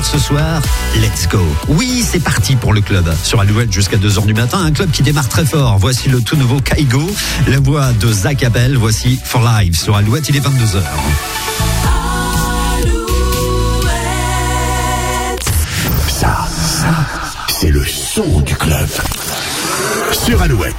ce soir, let's go. Oui, c'est parti pour le club. Sur Alouette jusqu'à 2h du matin, un club qui démarre très fort. Voici le tout nouveau Kaigo, la voix de Zach Appel. Voici For Life sur Alouette, il est 22h. Ça, c'est le son du club. Sur Alouette.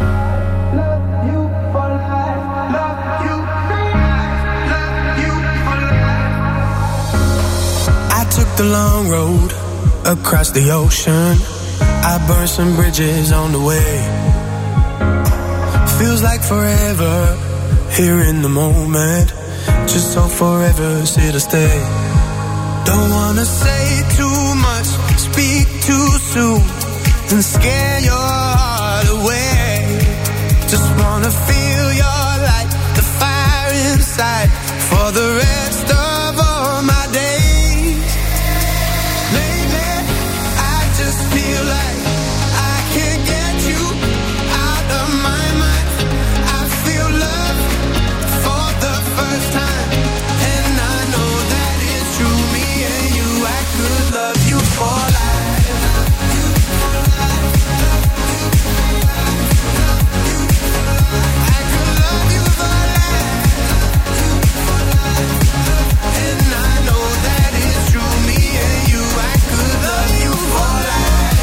The long road across the ocean. I burned some bridges on the way. Feels like forever here in the moment. Just so forever's here to stay. Don't wanna say too much, speak too soon, and scare your heart away. Just wanna feel your light, the fire inside, for the rest of all my days. Feel like I can't get you out of my mind. I feel love for the first time, and I know that it's true. Me and you, I could love you for life. I could love you for life, and I know that it's true. Me and you, I could love you for life.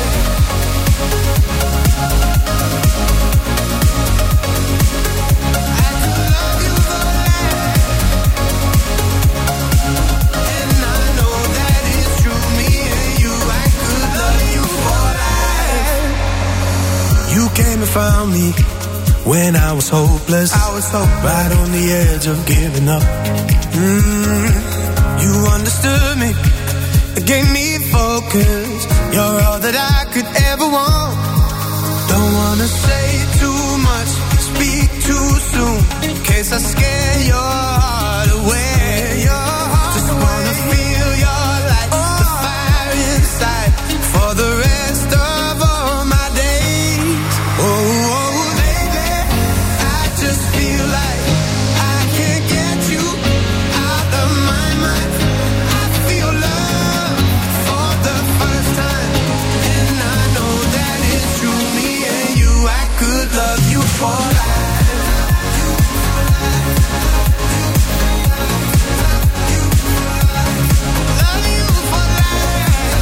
Came and found me when I was hopeless. Right on the edge of giving up. You understood me, gave me focus. You're all that I could ever want. Don't wanna say too much, speak too soon, in case I scare your heart away. Just wanna feel your light, the fire inside, for the rest of all my days. Oh, baby, I just feel like I can't get you out of my mind. I feel love for the first time, and I know that it's true. Me and you, I could love you for life. Love you for life,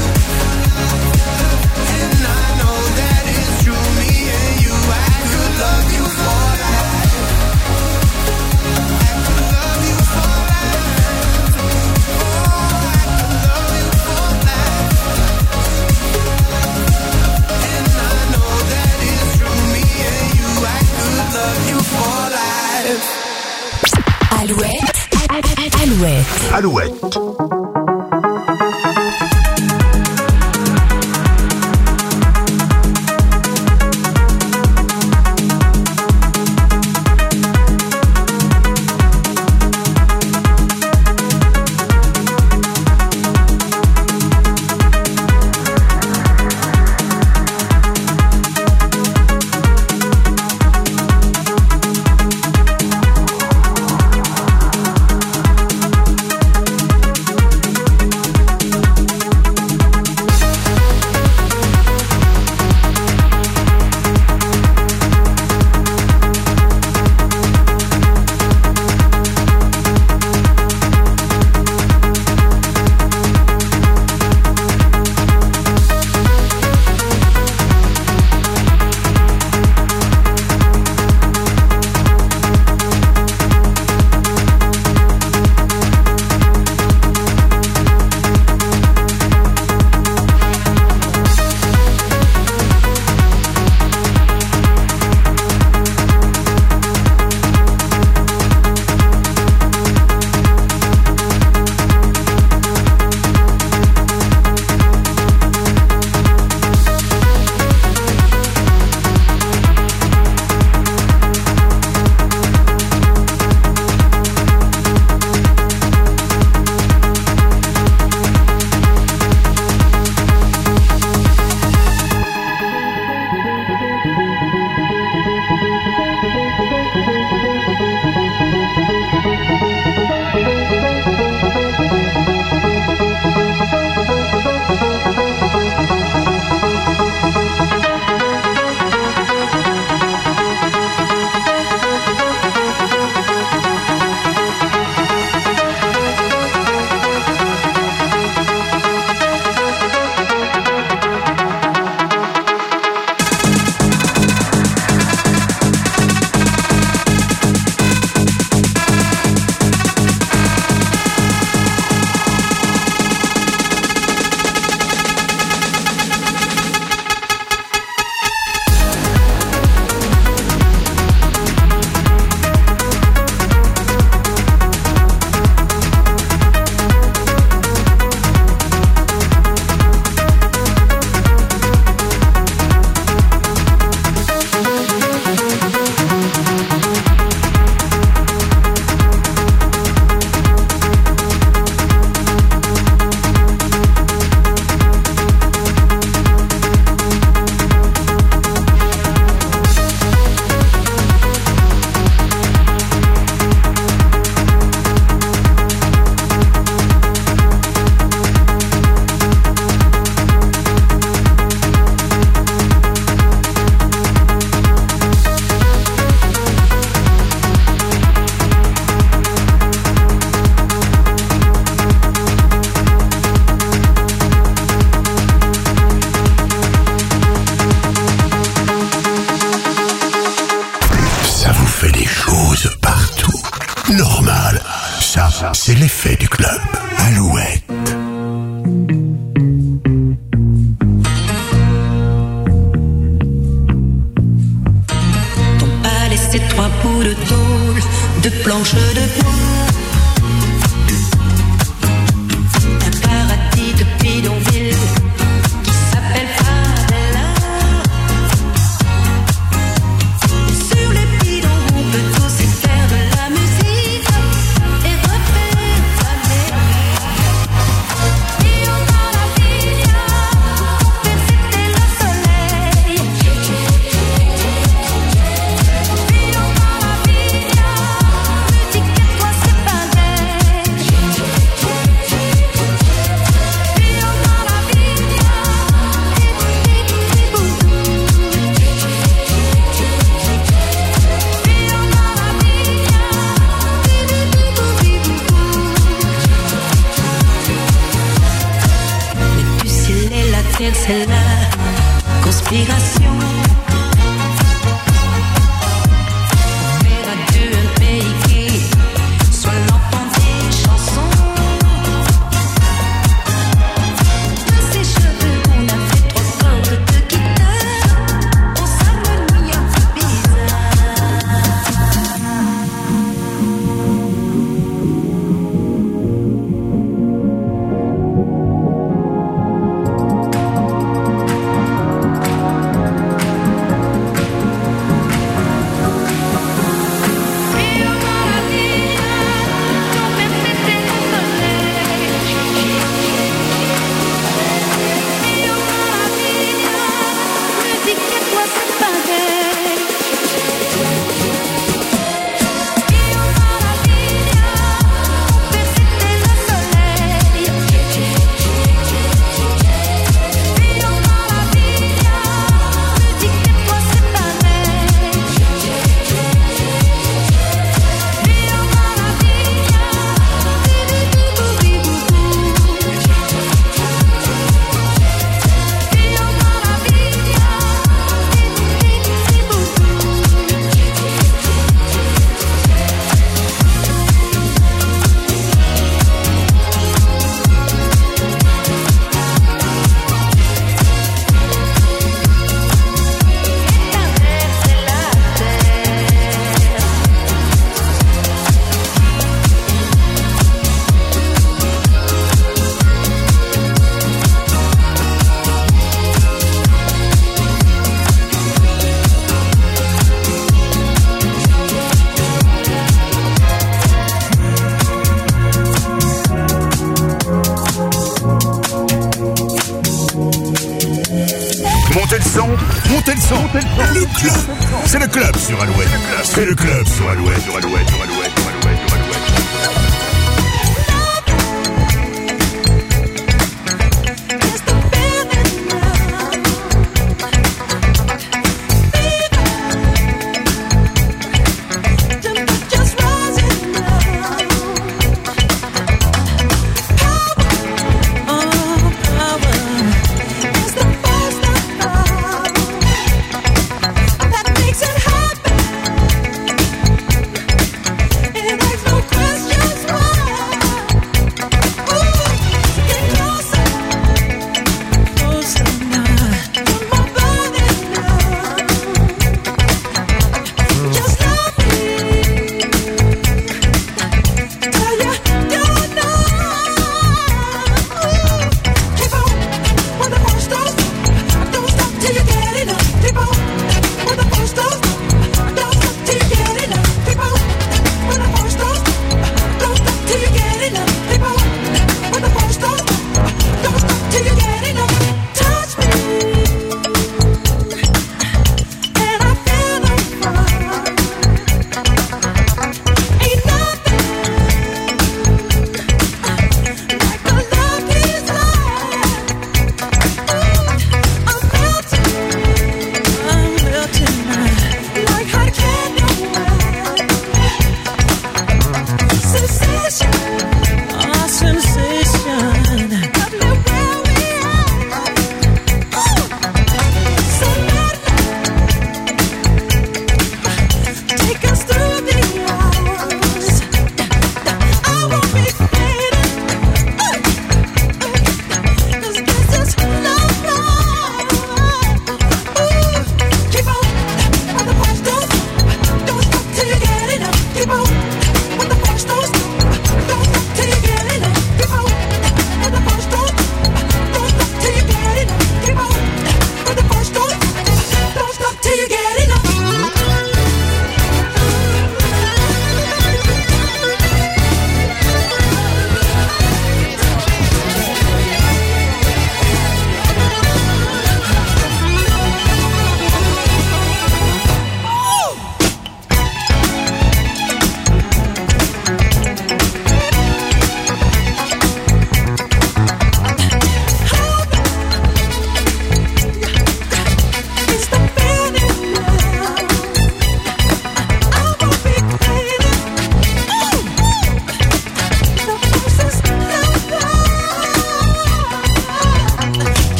and I know that it's true. Me and you, I could love you for life. I could love you for life. Oh, I could love you for life, and I know that it's true. Me and you, I could love you for life. Alouette. Alouette. Alouette. c'est l'effet du club. Alouette. Ton palais, c'est 3 bouts de tôle, de planches de bois. Un paradis de bidonville qui s'appelle Favela. Sur les bidons, on peut aussi faire de la musique et refaire la mer. Io maravilla, per c'était le soleil. Io maravilla, me dis que toi c'est pareil. Io maravilla, le du ciel et la terre, c'est la conspiration. Faire à deux un pays qui soit l'enfant des chansons. De ses cheveux, on a fait 3 cordes de guitare. On s'harmonie un peu bizarre. Io maravilla, ton père c'était le soleil. Io maravilla, me dis que toi c'est pareil. Io maravilla, ton père c'était le soleil. Io maravilla, me dis que toi c'est pareil. Io maravilla, Montez le son, montez le son. Le club, c'est le club sur Alouette. C'est le club sur Alouette, sur Alouette, sur Alouette, sur Alouette, sur Alouette. That makes it happen.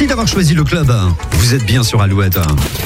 d'avoir choisi le club. Vous êtes bien sur Alouette.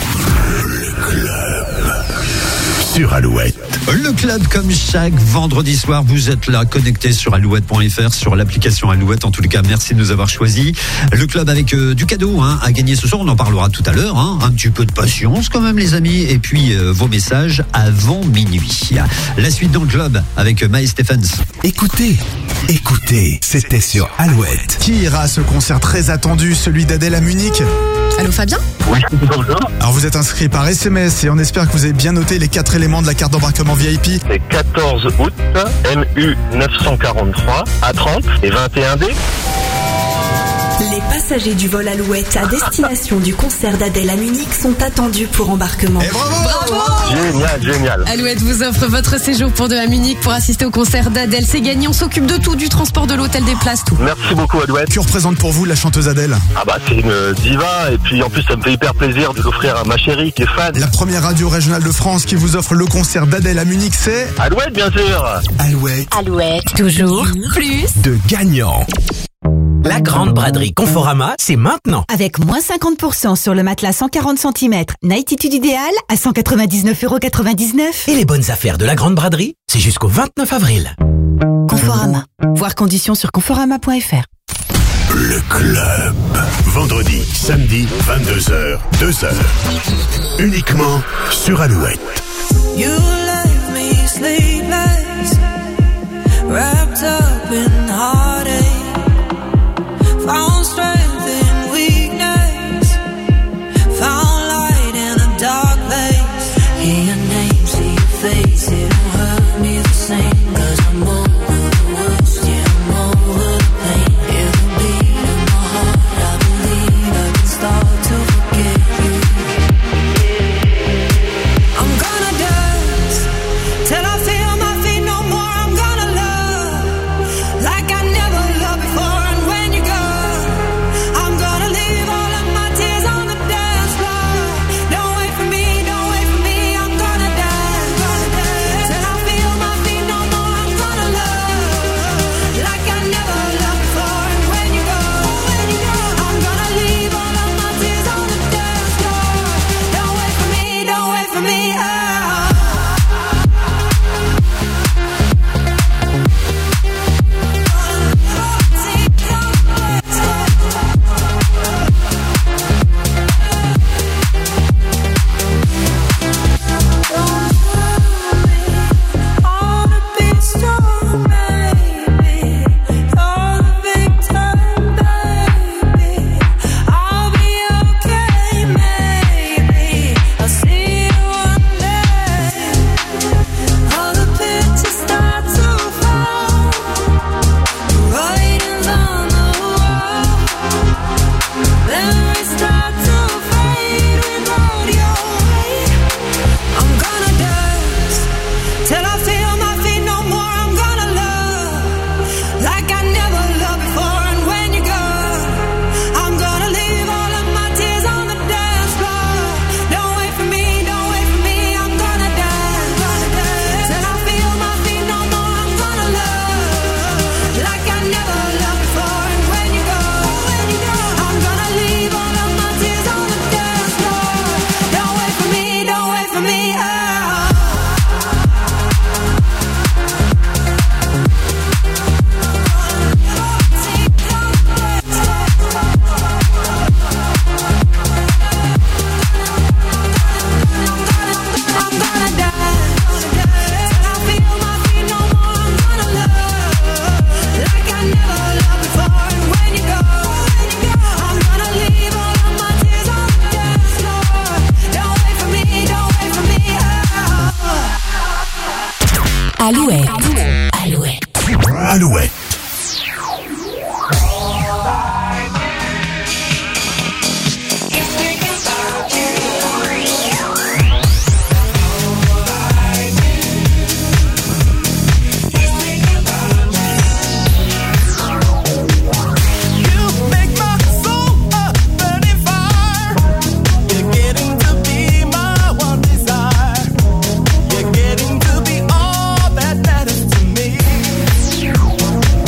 Sur Alouette. Le club, comme chaque vendredi soir, vous êtes là, connecté sur alouette.fr, sur l'application Alouette. En tous les cas, merci de nous avoir choisis. Le club avec du cadeau à gagner ce soir, on en parlera tout à l'heure. Un petit peu de patience quand même, les amis. Et puis, vos messages avant minuit. La suite dans le club avec Maë Stephens. Écoutez, c'était sur Alouette. Qui ira à ce concert très attendu, celui d'Adèle à Munich? Allô Fabien? Oui, bonjour. Alors vous êtes inscrit par SMS et on espère que vous avez bien noté les 4 éléments de la carte d'embarquement VIP. C'est 14 août, MU 943, A30 et 21D. Les passagers du vol Alouette à destination du concert d'Adèle à Munich sont attendus pour embarquement. Et bravo! Génial. Alouette vous offre votre séjour pour 2 à Munich pour assister au concert d'Adèle. C'est gagné, on s'occupe de tout, du transport, de l'hôtel, des places, tout. Merci beaucoup Alouette. Que représente pour vous la chanteuse Adèle? Ah bah c'est une diva et puis en plus ça me fait hyper plaisir de l'offrir à ma chérie qui est fan. La première radio régionale de France qui vous offre le concert d'Adèle à Munich, c'est Alouette bien sûr. Alouette, toujours plus De gagnants. La grande braderie Conforama, c'est maintenant. Avec moins 50% sur le matelas 140 cm, Nightitude idéal à 199,99€. Et les bonnes affaires de la grande braderie, c'est jusqu'au 29 avril. Conforama. Voir conditions sur conforama.fr. Le club. Vendredi, samedi, 22h, 2h. Uniquement sur Alouette. You left me sleepless, wrapped up in heartache. Found strength in weakness, found light in a dark place. Hear your name, see your face, it don't hurt me the same. 'Cause I'm over the worst, yeah, I'm over the pain. Hear the beat in my heart, I believe I can start to forget you. I'm gonna dance till I feel my feet no more. I'm gonna love like I never loved before. And when you go, I'm gonna leave all of my tears on the dance floor. Don't wait for me, don't wait for me. I'm gonna dance till I feel my feet no more. I'm gonna love like I never loved before. And when you go, I'm gonna leave all of my tears on the dance floor. Don't wait for me, don't wait for me. Alouette. Alouette. Alouette. Getting to be all that matters to me.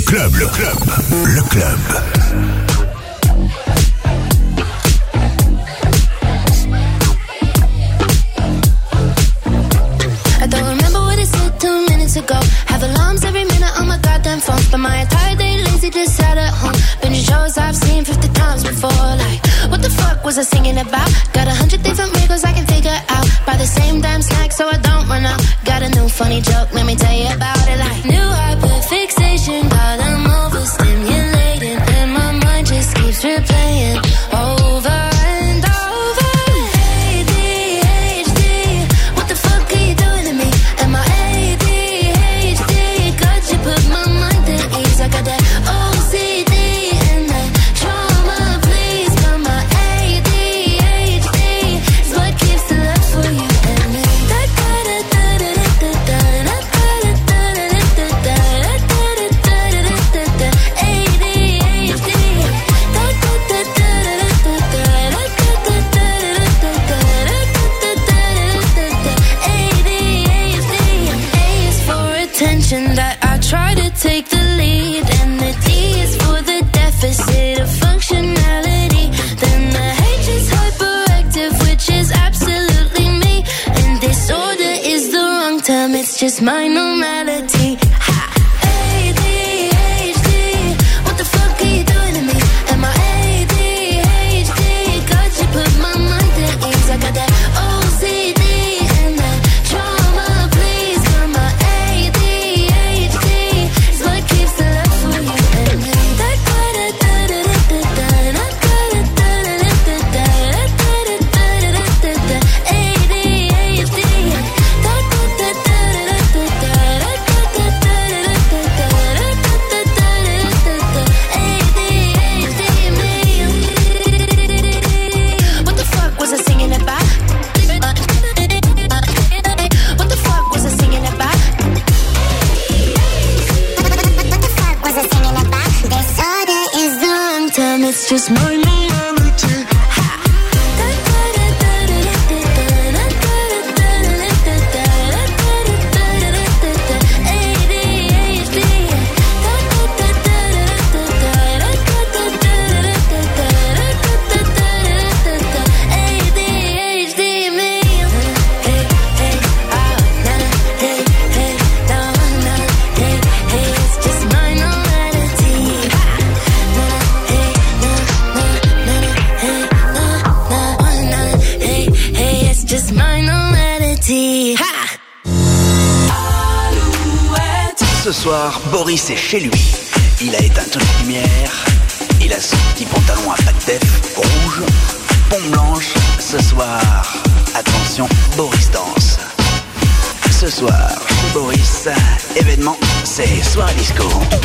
club. I don't remember what it said 2 minutes ago. Have alarms every minute on my goddamn phone. Spend my entire day lazy, just sat at home. Binge shows I've seen 50 times before. Like, what the fuck was I singing about? Got 100 different wrinkles I can figure out. Buy the same damn snack so I don't run out. Got a new funny joke, let me tell you about it. Like, new hyperfixation, got them overstimulating, and my mind just keeps replaying over and over. ADHD, what the fuck are you doing to me? Am I ADHD? Could you put my mind at ease? I got that OCD and that trauma, please. But my ADHD is what keeps the love for you and me. That I try to take the lead, and the D is for the deficit of functionality. Then the H is hyperactive, which is absolutely me. And disorder is the wrong term, it's just my normality. ADHD, what the fuck are you doing to me? Am I ADHD? Could you put my mind at ease? I got that OCD and that trauma, please. Got my ADHD is what keeps the love for you and me. What the fuck was I singing about? What the fuck was I singing about? What the fuck was I singing about? Disorder is the wrong term, it's just my normality. Just my normality. Ce soir, Boris est chez lui. Il a éteint toutes les lumières. Il a son petit pantalon à pattes def rouge, pompe blanche. Ce soir, attention, Boris danse. Ce soir, chez Boris, événement, c'est soirée disco.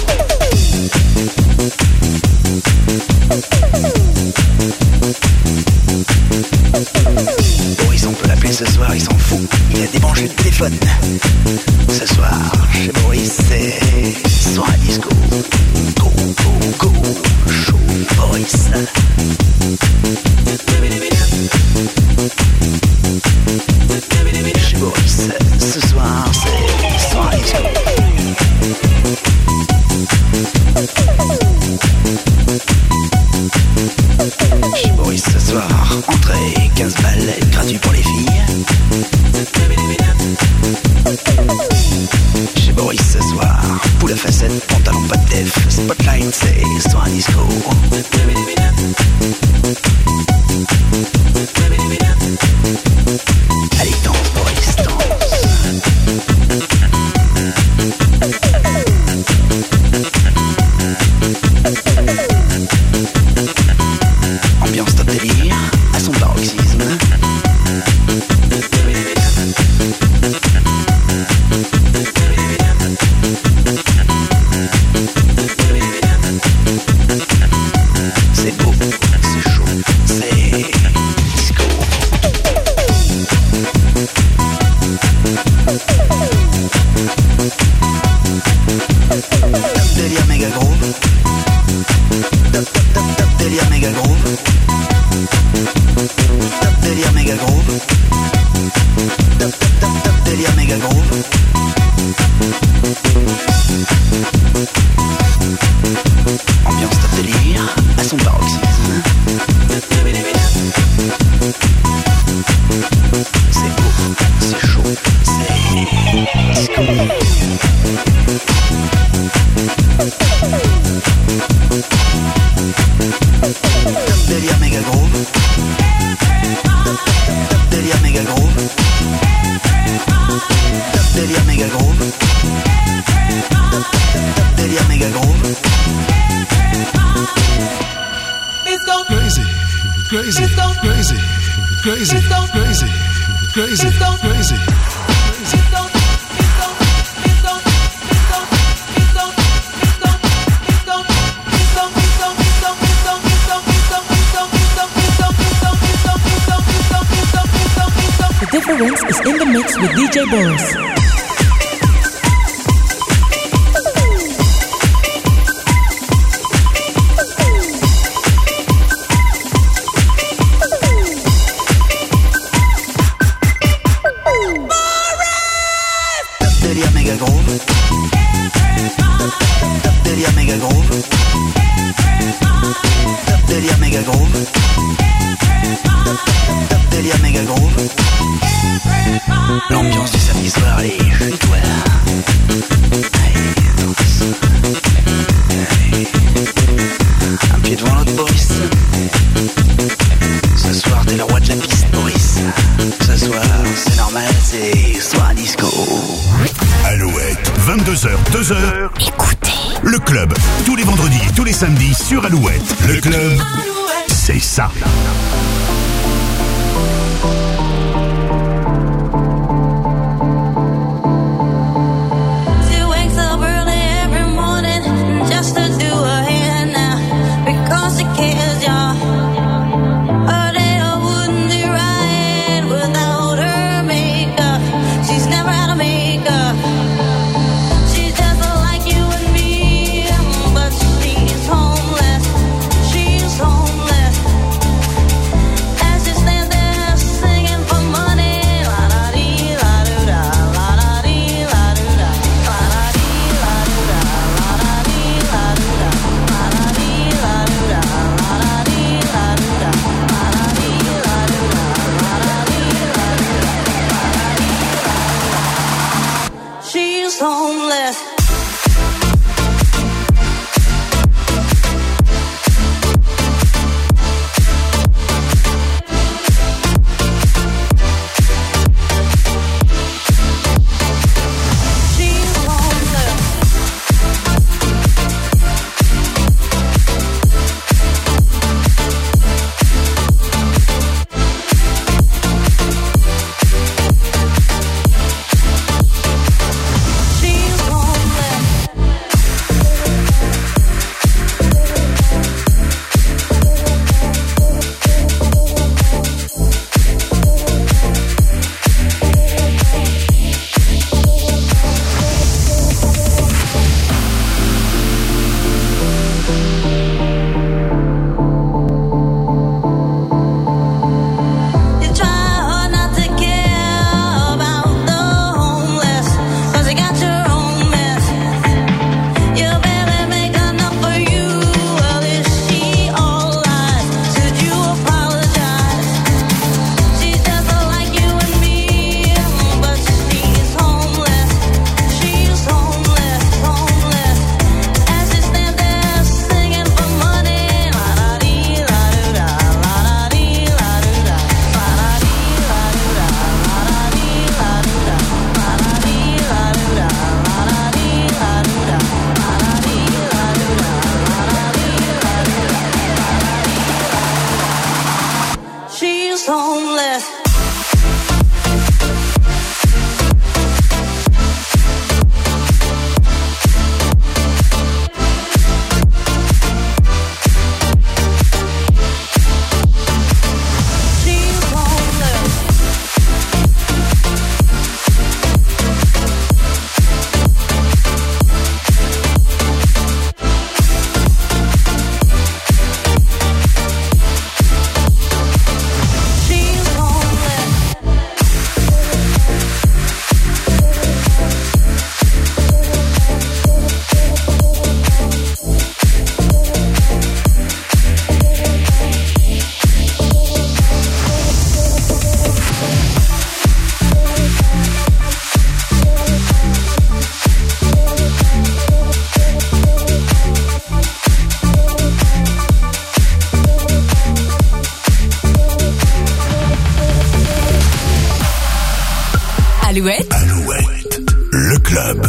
Boris, on peut l'appeler ce soir, il s'en fout. Il a débranché le téléphone. Ce soir, chez Boris, c'est soirée disco. Go, go, go, show Boris. Chez Boris, ce soir, c'est soirée disco. Chez Boris ce soir, entrée 15 balles, gratuit pour les filles. Chez Boris ce soir, poule à facettes, pantalon pas de def, spotlight c'est soir disco. Allez danse Boris, danse. Ambiance top délire, à son paroxysme. C'est beau, c'est crazy, crazy, crazy, crazy, crazy, crazy, crazy. The difference is in the mix with DJ Boris. L'ambiance du samedi soir, allez, toi là. Allez, danse. Allez. Un pied devant l'autre, Boris. Ce soir, t'es le roi de la piste, Boris. Ce soir, c'est normal, c'est soir disco. Alouette, 22h, 2h. Écoutez. Le club, tous les vendredis et tous les samedis sur Alouette. Le club, c'est ça. Alouette. Alouette, le club.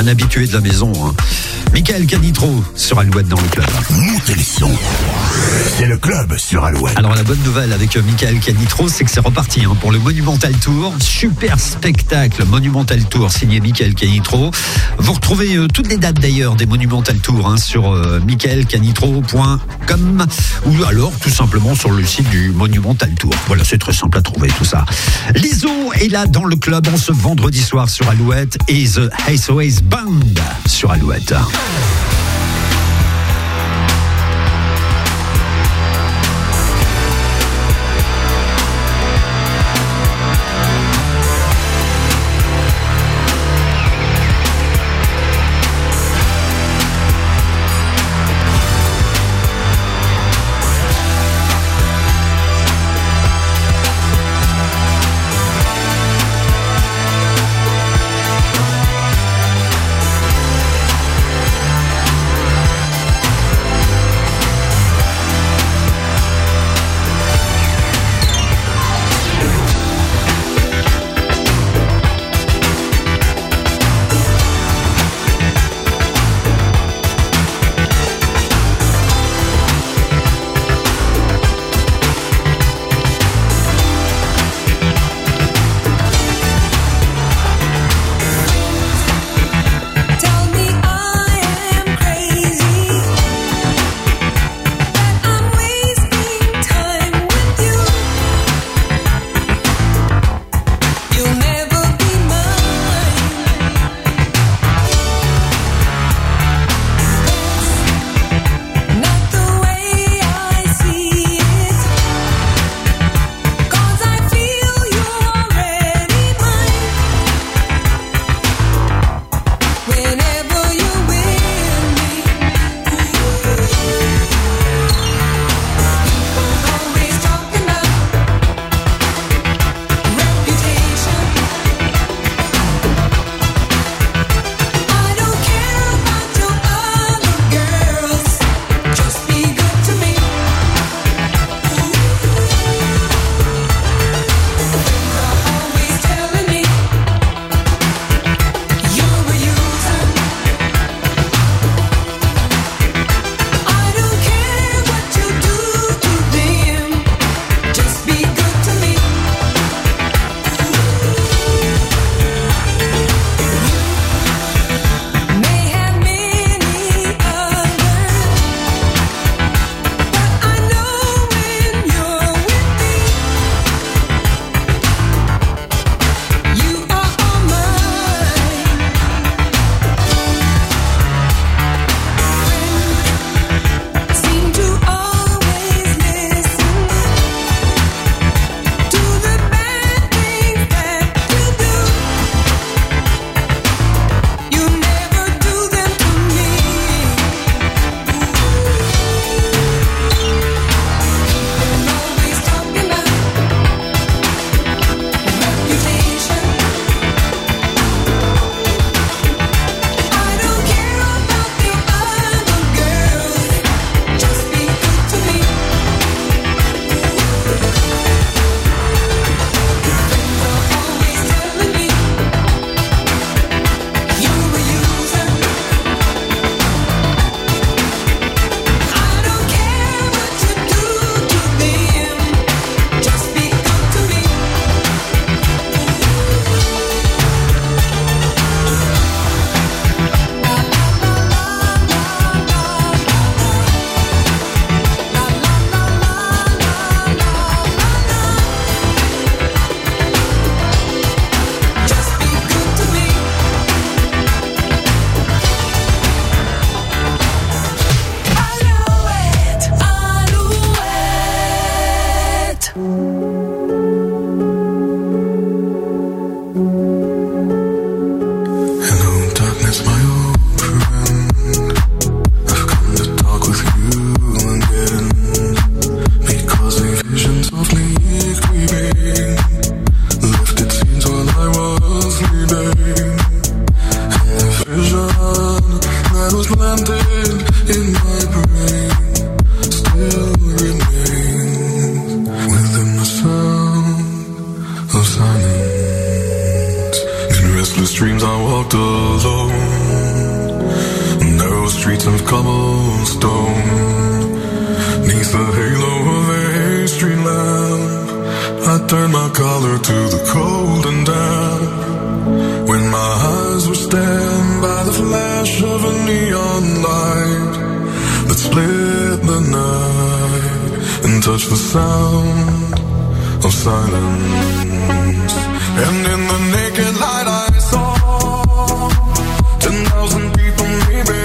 habitué de la maison. Hein. Michael Canitro sur Alouette dans le club. Montez les sons. C'est le club sur Alouette. Alors la bonne nouvelle avec Michael Canitro, c'est que c'est reparti hein, pour le Monumental Tour. Super spectacle Monumental Tour signé Michael Canitro. Vous retrouvez toutes les dates d'ailleurs des Monumental Tour hein, sur michaelcanitro.com ou alors tout simplement sur le site du Monumental Tour. Voilà, c'est très simple à trouver tout ça. Lizzo est là dans le club en ce vendredi soir sur Alouette et The SOS Band sur Alouette. restless dreams I walked alone. Narrow streets of cobblestone, neath the halo of a street lamp, I turned my collar to the cold and damp. When my eyes were stabbed by the flash of a neon light that split the night and touched the sound of silence. And in the naked light I saw 10,000 people maybe,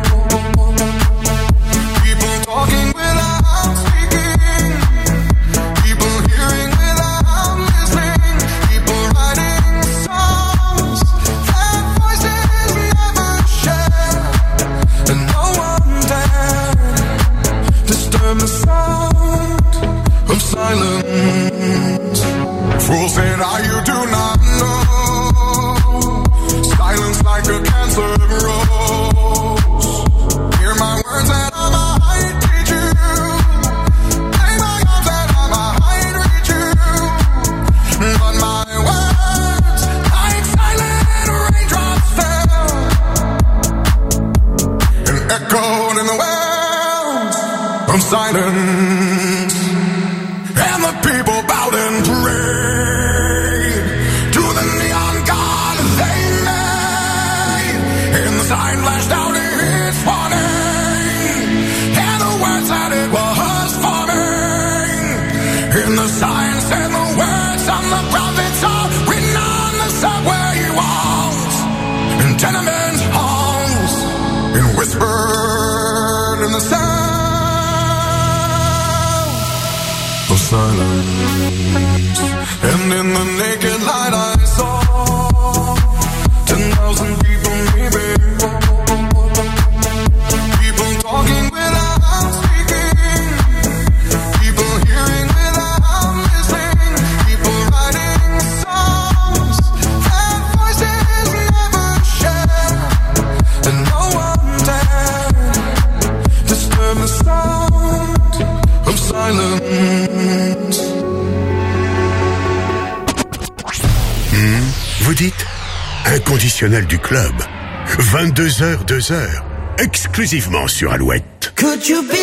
people talking without speaking, people hearing without listening, people writing songs that voices never share, and no one dared disturb the sound of silence. Fools said, you do not know, silence like a cancer grows. Hear my words and I might teach you, play my arms and I might reach you, but my words like silent raindrops fell and echoed in the wells of silence. And the people bowed and prayed to the neon god they made. And the sign flashed out its warning, and the words that it was forming. And the sign said the words on the prophets are written on the subway walls, in tenement halls, and whispered in the sound of silence. And in the naked light I saw 10,000 people maybe, people talking without speaking, people hearing without listening, people writing songs that voices never share, and no one dared disturb the sound of silence. Vous dites inconditionnel du club. 22h, 2h, exclusivement sur Alouette. Could you be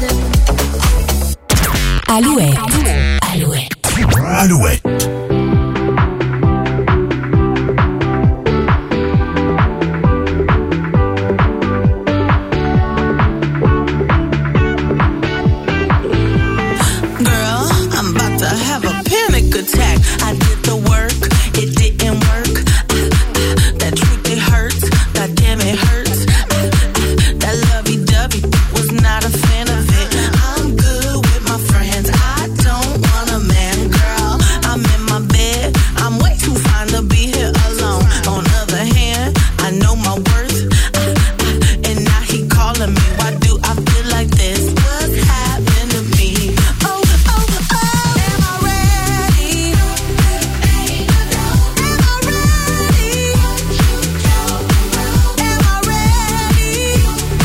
Alouette. fine to be here alone. On other hand, I know my worth. And now he calling me. Why do I feel like this? What's happening to me? Oh, oh, oh. Am I ready? Am I ready? Am I ready?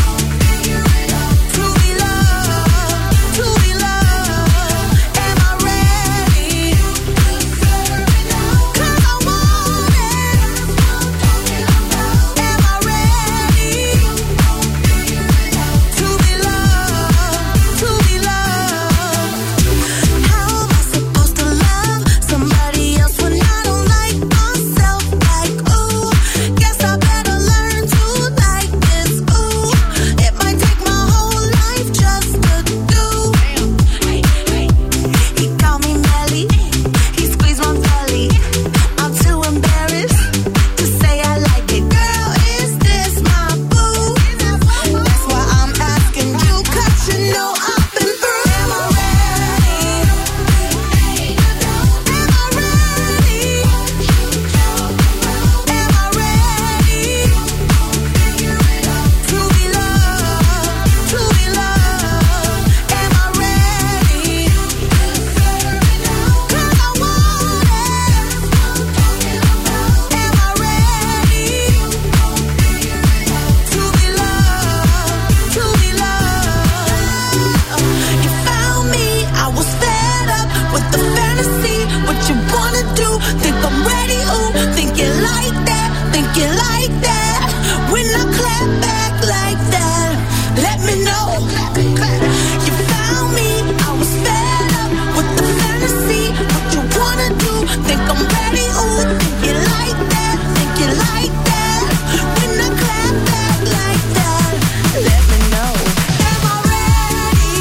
To be loved, to be loved. Am I ready? 'Cause I want it. Am I ready? To be loved, to be loved. How am I supposed to love somebody else when I don't like myself? Like, ooh, guess I better learn to like this. Ooh, it might take my whole life just to do. He called me Melly, he squeezed my belly. I'm too embarrassed to say I like it. Girl, is this my boo? That's why I'm asking you, 'cause you know I've been through. Am I ready? Am I ready? Am I ready? To be loved, to be loved. Am I ready? 'Cause I want it. Am I ready? To be loved, to be loved. You found me, I was fed up with the fantasy. What you wanna do? Think I'm ready? Ooh, think you like that? Think you like that? When I clap back like that, let me know. You found me, I was fed up with the fantasy. What you wanna do? Think I'm ready? Ooh, think you like that? Think you like that? When I clap back like that, let me know. Am I ready?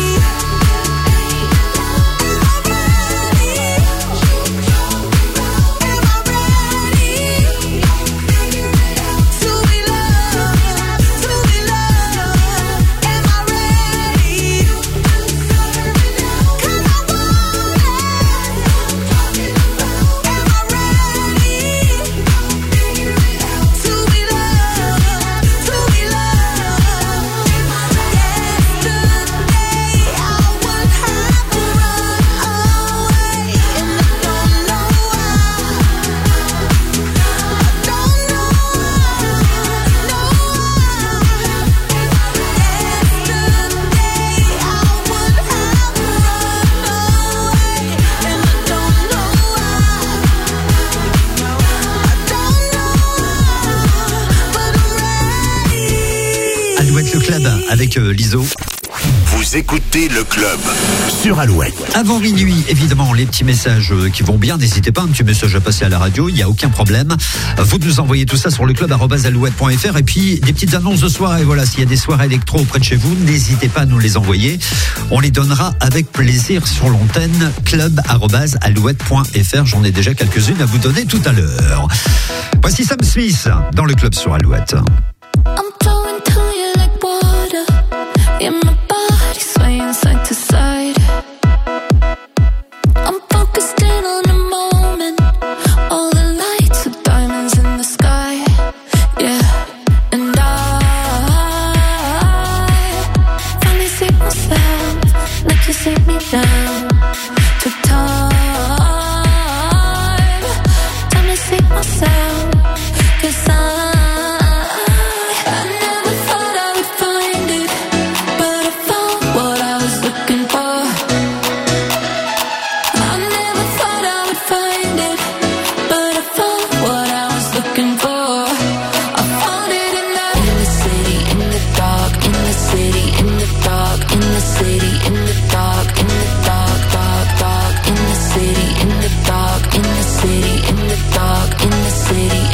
Am I ready? Am I ready? To be loved, to be loved. Am I ready? 'Cause I want it. Am I ready? To be loved, to be loved. Yesterday I would have run away, and I don't know why. I don't know why. Yesterday I would have run away, and I don't know why. I don't know why, but I'm ready. Alouette le club avec l'ISO. Vous écoutez le club sur Alouette. Avant minuit, évidemment, les petits messages qui vont bien. N'hésitez pas, un petit message à passer à la radio, il n'y a aucun problème. Vous nous envoyez tout ça sur le club@alouette.fr. Et puis, des petites annonces de soirée. Voilà, s'il y a des soirées électro auprès de chez vous, n'hésitez pas à nous les envoyer. On les donnera avec plaisir sur l'antenne club@alouette.fr. J'en ai déjà quelques-unes à vous donner tout à l'heure. Voici Sam Smith dans le club sur Alouette. I'm flowing to you like water. In my body swaying side to side. I'm focused in on the moment. All the lights are diamonds in the sky. Yeah, and I finally see myself like you see me now. Took time to see myself. 'Cause I never thought I would find it, but I found what I was looking for. I never thought I would find it, but I found what I was looking for. I found it in the city, in the dark, in the city, in the dark, in the city, in the dark, in the dark, dark, dark, in the city, in the dark, in the city, in the dark, in the city.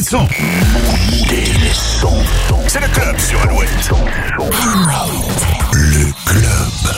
le son. Montez le son. C'est le club sur Alouette. Le club.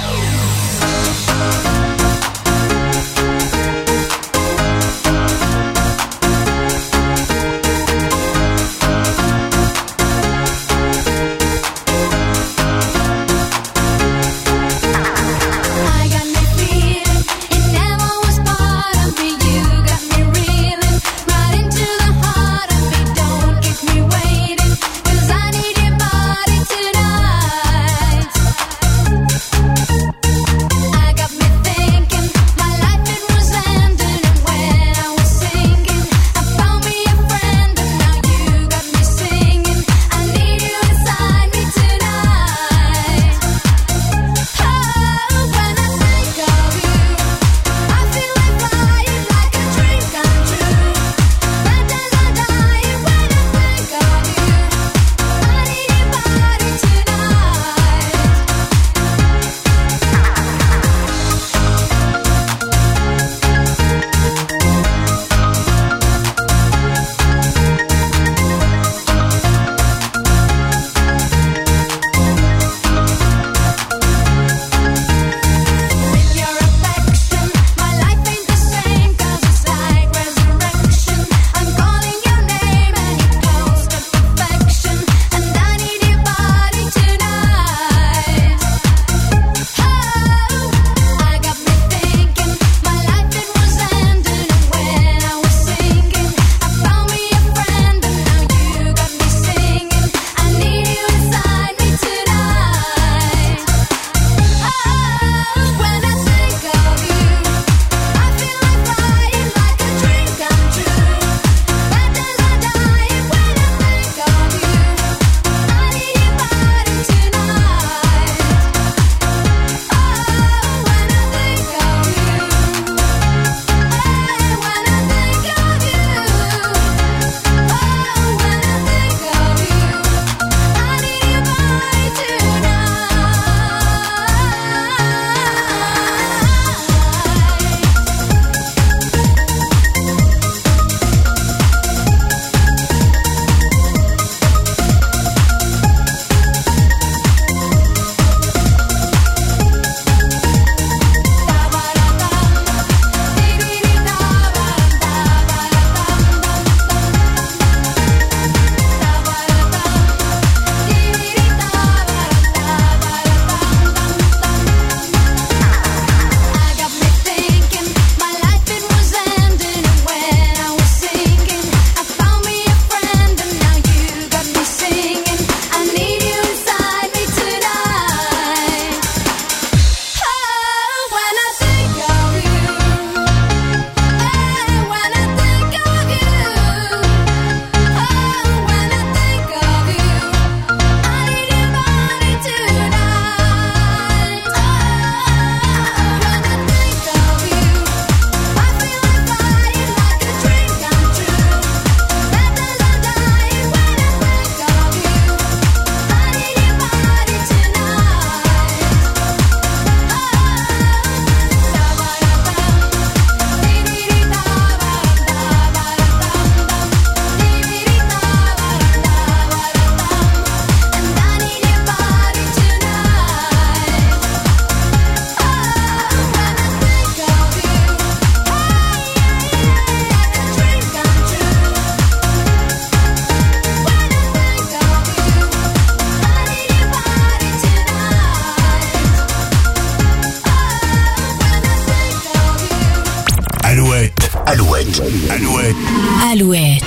Alouette. Alouette. Alouette.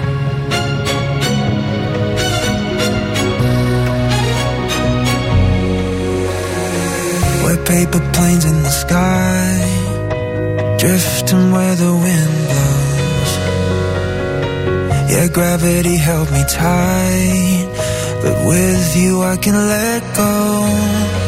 We're paper planes in the sky, drifting where the wind blows. Yeah, gravity held me tight, but with you I can let go.